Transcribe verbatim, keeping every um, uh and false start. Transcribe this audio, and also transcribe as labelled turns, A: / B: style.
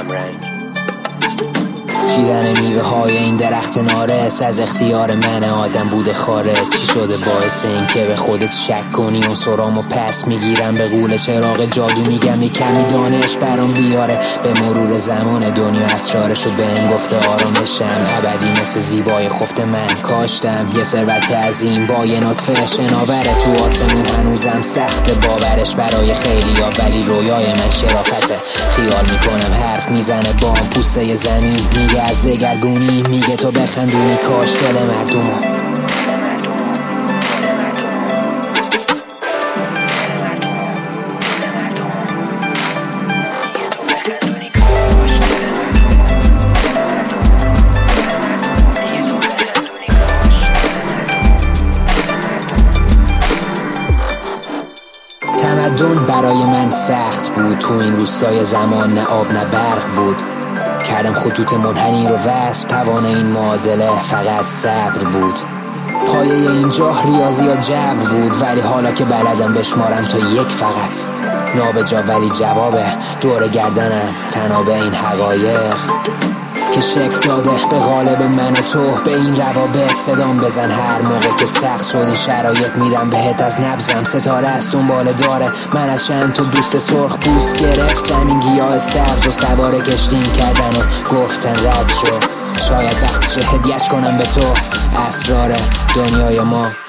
A: کمرنگ. چیدن میوه های این درخت نارس از اختیار من آدم بوده خارج. چی شده باعث این که به خودت شک کنی؟ اون سرامو پس میگیرم به قول چراغ جادو، میگم یه کمی دانش برام بیاره. به مرور زمان دنیا اسرارشو بهم گفته آرامشم ابدی مثل زیبای خفت من کاشتم. یه ثروت عظیم با یه نطفه شناوره تو آسمون، هنوزم سخت باورش برای خیلیا، ولی رویای من شرافته. خیال میکنم حرف میزنه بام پوسته زمین، میگه از دگرگونی، میگه تو بخندونی کاش دل مردمو. تمدن برای من سخت بود، تو این روستای زمان نه آب نه برق بود. کردم خطوط منحنی رو وصل، توان این معادله فقط صبر بود. پایه اینجا ریاضی یا جبر بود، ولی حالا که بلدم بشمارم تا یک فقط نابجا، ولی جوابه دور گردنم تنها به این حقایق که شکل داده به غالب من و تو. به این روابط صدام بزن هر موقع که سخت شد این شرایط، میدم بهت از نبضم ستاره است دنبال داره. من از چند تا دوست سرخ بوس گرفتم این گیاه سبز و سوار کشتیم کردن و گفتن رد شو. شاید وقتشه هدیه‌اش کنم به تو اسرار دنیای ما.